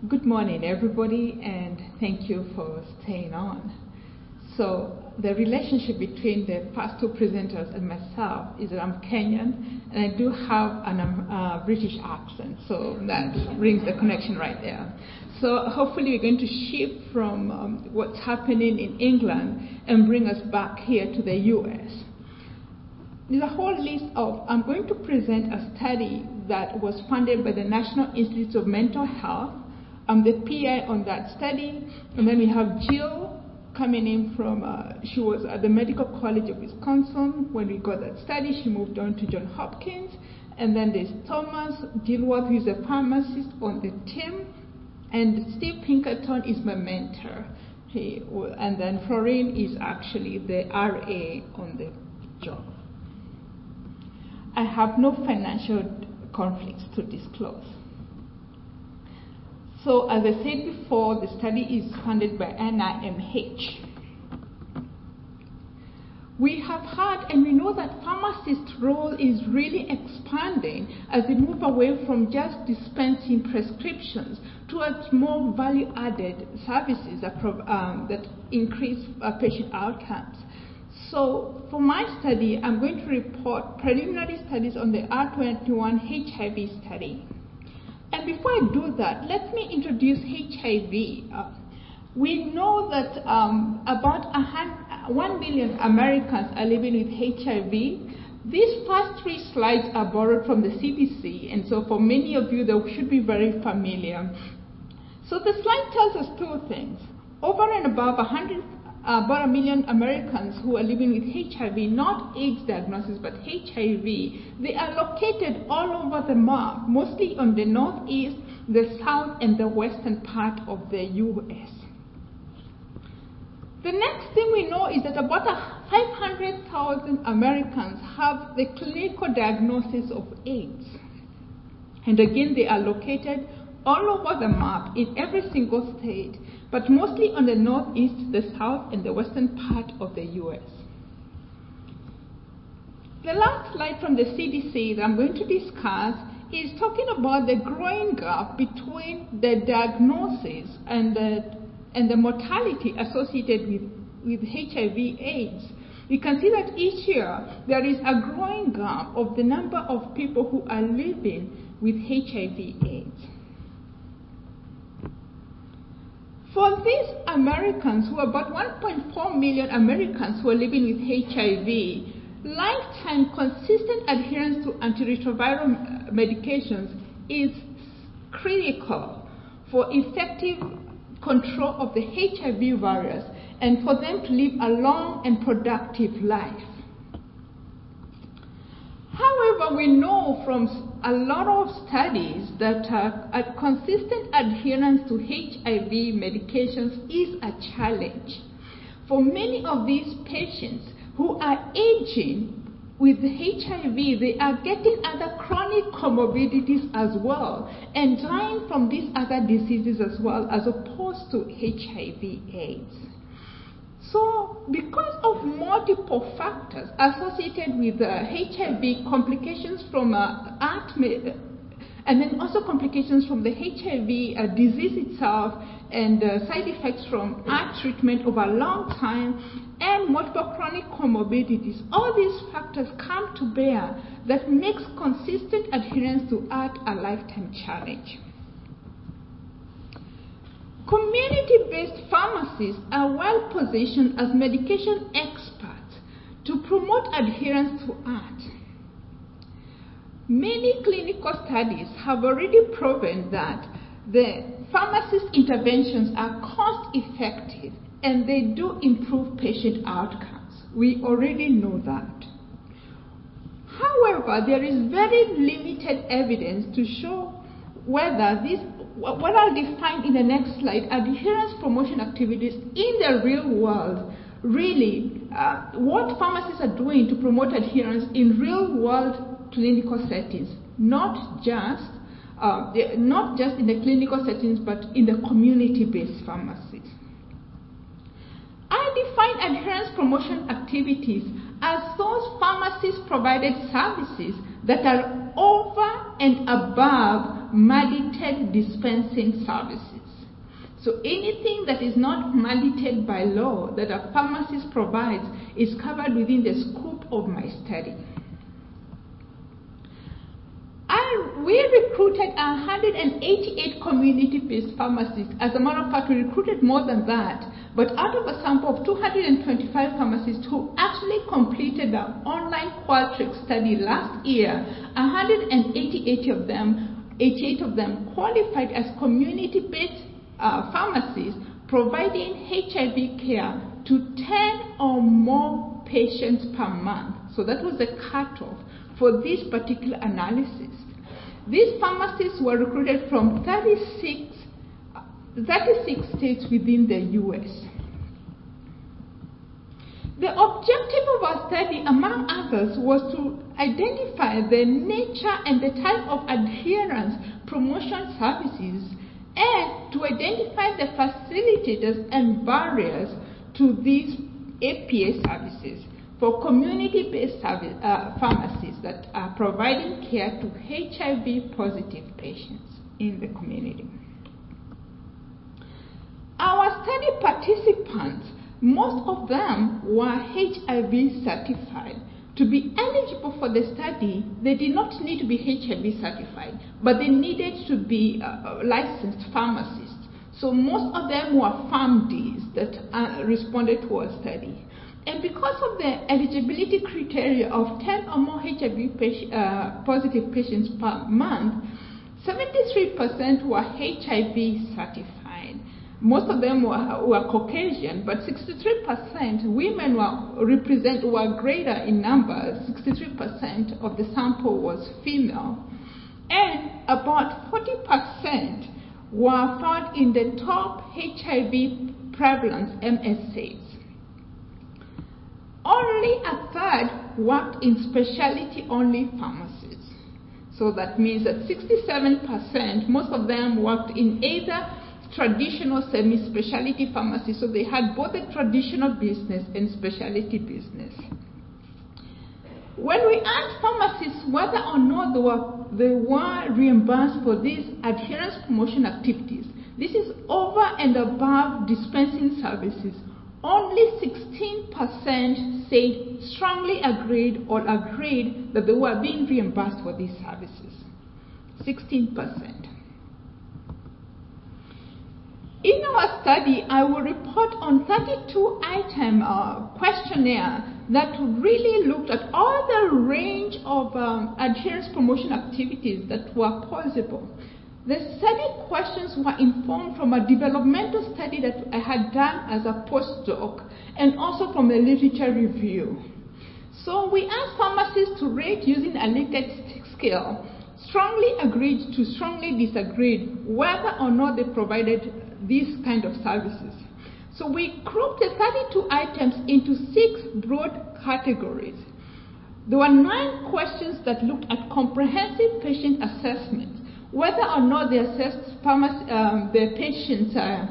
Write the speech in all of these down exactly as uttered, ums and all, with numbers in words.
Good morning, everybody, and thank you for staying on. So the relationship between the past two presenters and myself is that I'm Kenyan, and I do have a um, uh, British accent, so that brings the connection right there. So hopefully we're going to shift from um, what's happening in England and bring us back here to the U S. There's a whole list of, I'm going to present a study that was funded by the National Institute of Mental Health. I'm the P I on that study, and then we have Jill coming in from, uh, she was at the Medical College of Wisconsin when we got that study. She moved on to Johns Hopkins, and then there's Thomas Dilworth, who's a pharmacist on the team, and Steve Pinkerton is my mentor. He, and then Florine is actually the R A on the job. I have no financial conflicts to disclose. So as I said before, the study is funded by N I M H. We have heard and we know that pharmacists' role is really expanding as they move away from just dispensing prescriptions towards more value-added services that, um, that increase uh, patient outcomes. So for my study, I'm going to report preliminary studies on the R twenty-one H I V study. And before I do that, let me introduce H I V. Uh, we know that um, about a one million Americans are living with H I V. These first three slides are borrowed from the C D C, and so for many of you, they should be very familiar. So the slide tells us two things. Over and above one hundred about a million Americans who are living with H I V, not AIDS diagnosis, but H I V, they are located all over the map, mostly on the northeast, the south, and the western part of the U S. The next thing we know is that about five hundred thousand Americans have the clinical diagnosis of AIDS. And again, they are located all over the map in every single state, but mostly on the northeast, the south, and the western part of the U S. The last slide from the C D C that I'm going to discuss is talking about the growing gap between the diagnosis and the, and the mortality associated with, with H I V AIDS. We can see that each year there is a growing gap of the number of people who are living with H I V AIDS. For these Americans, who are about one point four million Americans who are living with H I V, lifetime consistent adherence to antiretroviral medications is critical for effective control of the H I V virus and for them to live a long and productive life. However, we know from a lot of studies that uh, a consistent adherence to H I V medications is a challenge. For many of these patients who are aging with H I V, they are getting other chronic comorbidities as well and dying from these other diseases as well, as opposed to H I V AIDS. So, because of multiple factors associated with uh, H I V, complications from uh, A T M, and then also complications from the H I V uh, disease itself, and uh, side effects from A T treatment over a long time, and multiple chronic comorbidities, all these factors come to bear that makes consistent adherence to A T a lifetime challenge. Community-based pharmacists are well positioned as medication experts to promote adherence to A T. Many clinical studies have already proven that the pharmacist interventions are cost-effective and they do improve patient outcomes. We already know that. However, there is very limited evidence to show whether this, what I'll define in the next slide, adherence promotion activities in the real world, really, uh, what pharmacists are doing to promote adherence in real world clinical settings, not just, uh, not just in the clinical settings, but in the community-based pharmacies. I define adherence promotion activities as those pharmacist-provided services that are over and above mandated dispensing services. So anything that is not mandated by law that a pharmacist provides is covered within the scope of my study. I, we recruited one hundred eighty-eight community-based pharmacists. As a matter of fact, we recruited more than that. But out of a sample of two hundred twenty-five pharmacists who actually completed the online Qualtrics study last year, one hundred eighty-eight of them, eighty-eight of them qualified as community-based uh, pharmacists, providing H I V care to ten or more patients per month. So that was the cutoff for this particular analysis. These pharmacists were recruited from thirty-six, thirty-six states within the U S. The objective of our study, among others, was to identify the nature and the type of adherence promotion services and to identify the facilitators and barriers to these A P A services for community-based service, uh, pharmacies that are providing care to H I V positive patients in the community. Our study participants, most of them were H I V certified. To be eligible for the study, they did not need to be H I V certified, but they needed to be uh, licensed pharmacists. So most of them were PharmDs that uh, responded to our study. And because of the eligibility criteria of ten or more H I V patient, uh, positive patients per month, seventy-three percent were H I V certified. Most of them were, were Caucasian, but sixty-three percent women were represent were greater in numbers. sixty-three percent of the sample was female, and about forty percent were found in the top H I V prevalence M S As. Only a third worked in specialty-only pharmacies. So that means that sixty-seven percent, most of them worked in either traditional semi-specialty pharmacies, so they had both a traditional business and specialty business. When we asked pharmacists whether or not they were, they were reimbursed for these adherence promotion activities, this is over and above dispensing services, only sixteen percent said strongly agreed or agreed that they were being reimbursed for these services. sixteen percent. In our study, I will report on thirty-two item uh, questionnaire that really looked at all the range of um, adherence promotion activities that were possible. The study questions were informed from a developmental study that I had done as a postdoc and also from a literature review. So we asked pharmacists to rate using a Likert scale, strongly agreed to strongly disagreed whether or not they provided these kind of services. So we grouped the thirty-two items into six broad categories. There were nine questions that looked at comprehensive patient assessment, whether or not they assessed pharmacy, um, the patient's uh,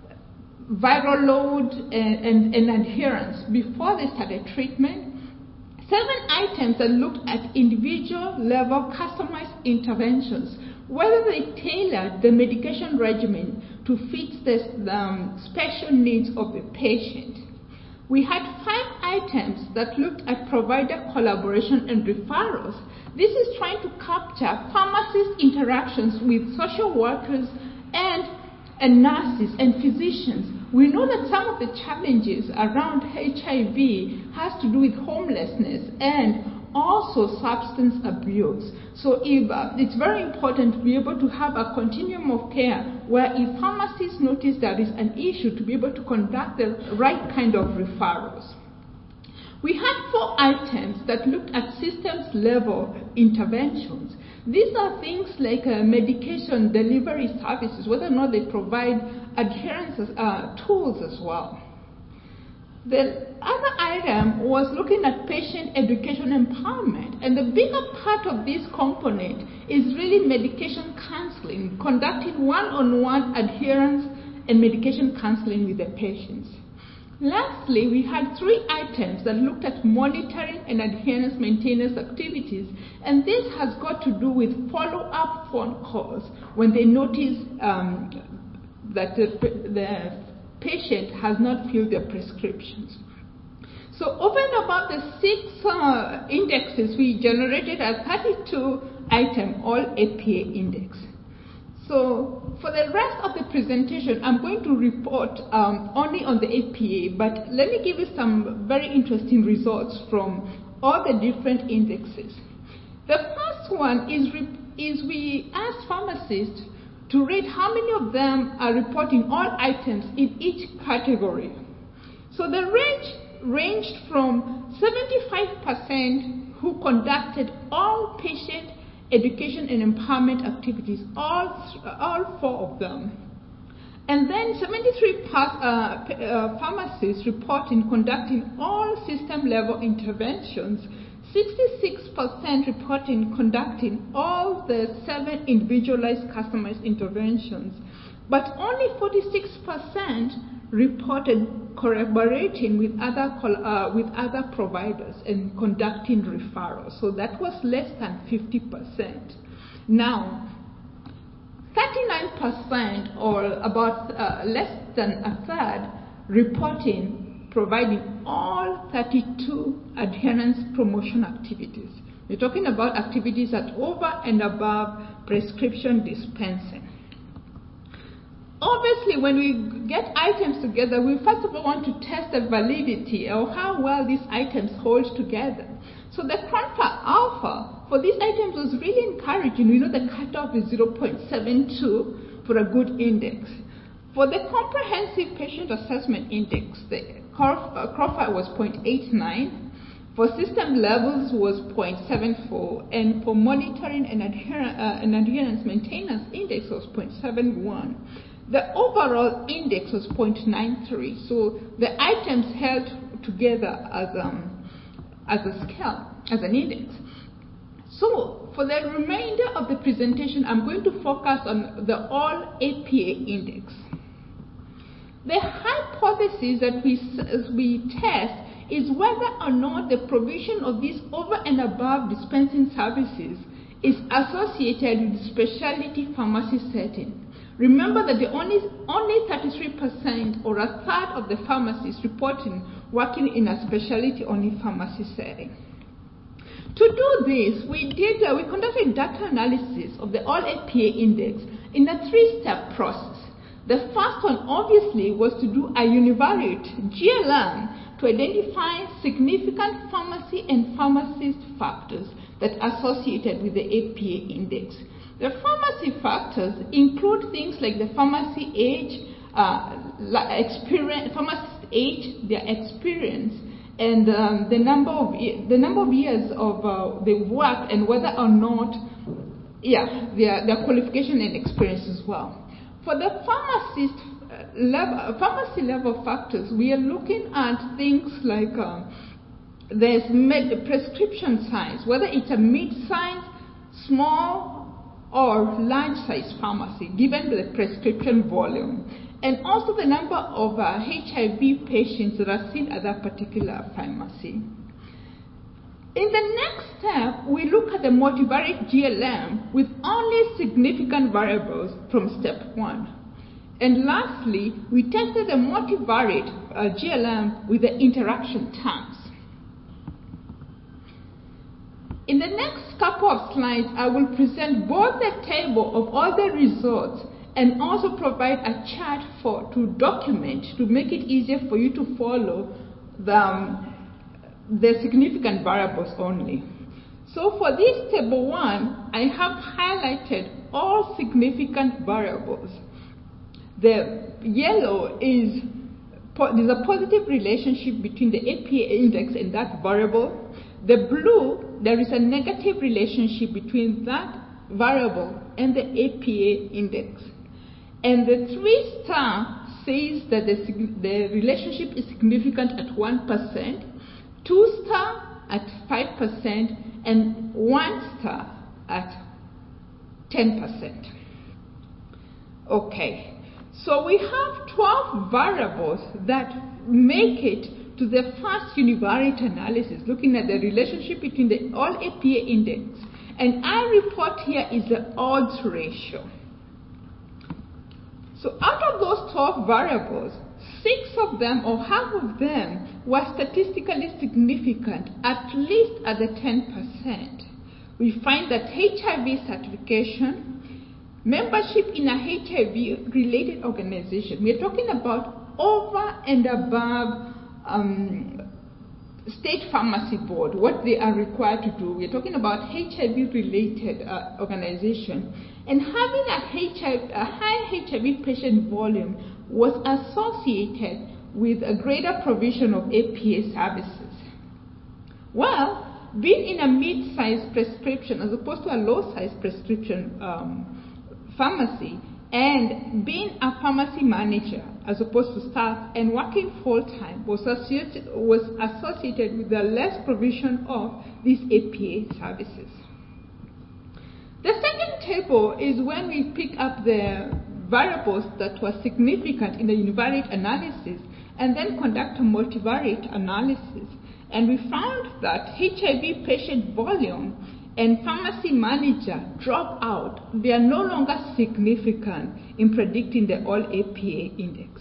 viral load and, and, and adherence before they started treatment. Seven items that looked at individual level customized interventions, whether they tailored the medication regimen to fit the um, special needs of the patient. We had five items that looked at provider collaboration and referrals. This is trying to capture pharmacist interactions with social workers and, and nurses and physicians. We know that some of the challenges around H I V has to do with homelessness and also substance abuse. So if, uh, it's very important to be able to have a continuum of care where if pharmacists notice there is an issue, to be able to conduct the right kind of referrals. We had four items that looked at systems level interventions. These are things like uh, medication delivery services, whether or not they provide adherence uh, tools as well. The other item was looking at patient education empowerment, and the bigger part of this component is really medication counseling, conducting one-on-one adherence and medication counseling with the patients. Lastly, we had three items that looked at monitoring and adherence maintenance activities, and this has got to do with follow-up phone calls when they notice um, that the, the patient has not filled their prescriptions. So over and above the six uh, indexes, we generated a thirty-two item all A P A index. So for the rest of the presentation, I'm going to report um, only on the A P A, but let me give you some very interesting results from all the different indexes. The first one is, is we asked pharmacists to rate how many of them are reporting all items in each category. So the range ranged from seventy-five percent who conducted all patient education and empowerment activities, all, all four of them. And then seventy-three uh, uh, pharmacists reporting conducting all system-level interventions, sixty-six percent reporting conducting all the seven individualized customized interventions, but only forty-six percent reported collaborating with other, uh, with other providers and conducting referrals. So that was less than fifty percent. Now, thirty-nine percent, or about uh, less than a third, reporting providing all thirty-two adherence promotion activities. We're talking about activities that over and above prescription dispensing. Obviously, when we get items together, we first of all want to test the validity or how well these items hold together. So the Cronfa alpha for these items was really encouraging. We know the cutoff is zero point seven two for a good index. For the comprehensive patient assessment index, the Cronfa was zero point eight nine. For system levels was zero point seven four, and for monitoring and, adherence, uh, and adherence maintenance index was zero point seven one. The overall index was zero point nine three, so the items held together as, um, as a scale, as an index. So for the remainder of the presentation, I'm going to focus on the all A P A index. The hypothesis that we, we test is whether or not the provision of these over and above dispensing services is associated with the specialty pharmacy setting. Remember that the only, only thirty-three percent or a third of the pharmacists reporting working in a specialty-only pharmacy setting. To do this, we did uh, we conducted data analysis of the all A P A index in a three-step process. The first one, obviously, was to do a univariate G L M to identify significant pharmacy and pharmacist factors that associated with the A P A index. The pharmacy factors include things like the pharmacy age, uh, experience, pharmacist age, their experience, and um, the number of the number of years of uh, the work, and whether or not, yeah, their their qualification and experience as well. For the pharmacist uh, level, pharmacy level factors, we are looking at things like uh, there's med prescription size, whether it's a mid-size, small, or large-size pharmacy, given the prescription volume, and also the number of uh, H I V patients that are seen at that particular pharmacy. In the next step, we look at the multivariate G L M with only significant variables from step one. And lastly, we tested the multivariate uh, G L M with the interaction terms. In the next couple of slides, I will present both the table of all the results and also provide a chart for to document, to make it easier for you to follow the, um, the significant variables only. So for this table one, I have highlighted all significant variables. The yellow is, there's a positive relationship between the A P A index and that variable. The blue, there is a negative relationship between that variable and the A P A index. And the three star says that the, the relationship is significant at one percent, two star at five percent, and one star at ten percent. Okay, so we have twelve variables that make it to the first univariate analysis, looking at the relationship between the all A P A index, and I report here is the odds ratio. So out of those twelve variables, six of them or half of them were statistically significant, at least at the ten percent. We find that H I V certification, membership in a H I V-related organization, we're talking about over and above um, state pharmacy board, what they are required to do. We're talking about H I V-related uh, organization. And having a, H I V, a high H I V patient volume was associated with a greater provision of A P A services. Well, being in a mid-sized prescription as opposed to a low-sized prescription um, pharmacy, and being a pharmacy manager as opposed to staff and working full-time was associated, was associated with the less provision of these A P A services. The second table is when we pick up the variables that were significant in the univariate analysis and then conduct a multivariate analysis. And we found that H I V patient volume and pharmacy manager drop out. They are no longer significant in predicting the all A P A index.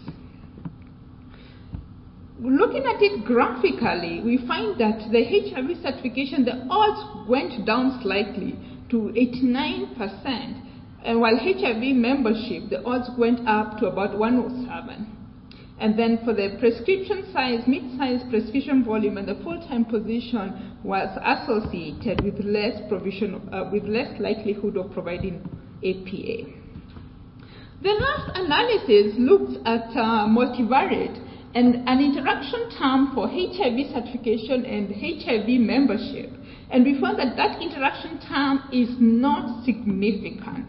Looking at it graphically, we find that the H I V certification, the odds went down slightly to eighty-nine percent, and while H I V membership, the odds went up to about one oh seven. And then for the prescription size, mid-size prescription volume, and the full-time position was associated with less provision, uh, with less likelihood of providing A P A. The last analysis looked at uh, multivariate and an interaction term for H I V certification and H I V membership. And we found that that interaction term is not significant.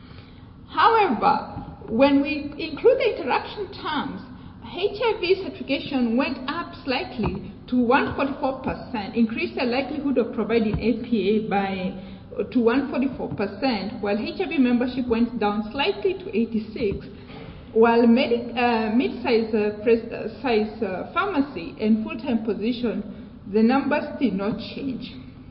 However, when we include the interaction terms, H I V certification went up slightly to one hundred forty-four percent, increased the likelihood of providing A P A by to one hundred forty-four percent, while H I V membership went down slightly to eighty-six, while medic, uh, mid-size uh, uh, size uh, pharmacy and full-time position, the numbers did not change.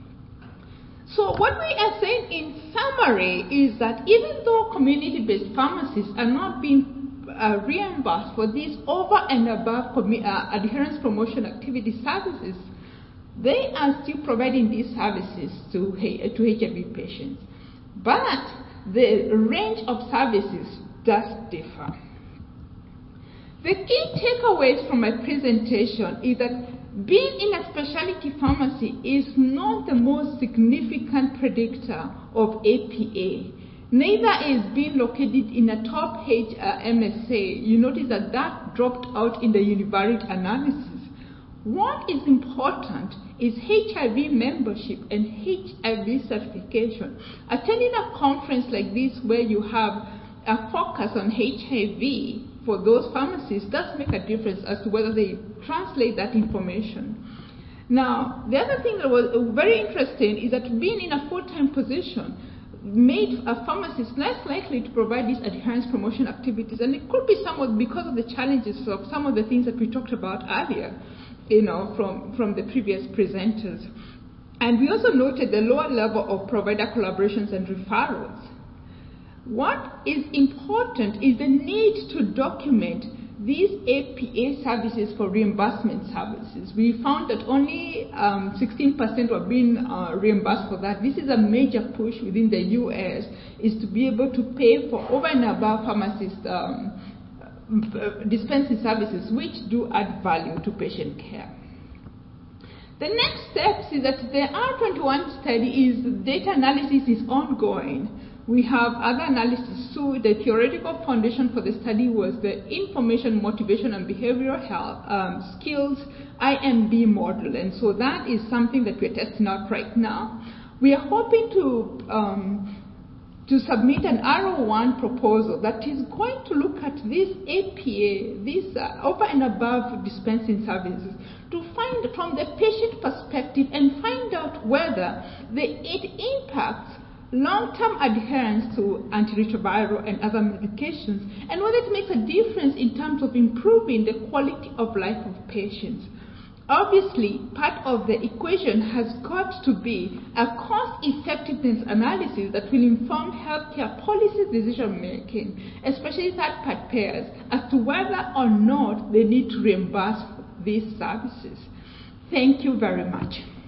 So what we are saying in summary is that even though community-based pharmacies are not being uh, reimbursed for these over and above commu- uh, adherence promotion activity services, they are still providing these services to, to H I V patients. But the range of services does differ. The key takeaways from my presentation is that being in a specialty pharmacy is not the most significant predictor of A P A. Neither is being located in a top H, uh, M S A. You notice that that dropped out in the univariate analysis. What is important is H I V membership and H I V certification. Attending a conference like this where you have a focus on H I V for those pharmacies does make a difference as to whether they translate that information. Now, the other thing that was very interesting is that being in a full-time position made a pharmacist less likely to provide these adherence promotion activities, and it could be somewhat because of the challenges of some of the things that we talked about earlier, you know, from, from the previous presenters. And we also noted the lower level of provider collaborations and referrals. What is important is the need to document these A P A services for reimbursement services. We found that only um, sixteen percent were being uh, reimbursed for that. This is a major push within the U S, is to be able to pay for over and above pharmacist um, dispensing services, which do add value to patient care. The next steps is that the R twenty-one study is data analysis is ongoing. We have other analysis. So the theoretical foundation for the study was the information, motivation, and behavioral health um, skills I M B model. And so that is something that we're testing out right now. We are hoping to, um, to submit an R O one proposal that is going to look at this A P A, these uh, over and above dispensing services, to find from the patient perspective and find out whether the, it impacts long-term adherence to antiretroviral and other medications, and whether it makes a difference in terms of improving the quality of life of patients. Obviously, part of the equation has got to be a cost-effectiveness analysis that will inform healthcare policy decision-making, especially third-party payers, as to whether or not they need to reimburse these services. Thank you very much.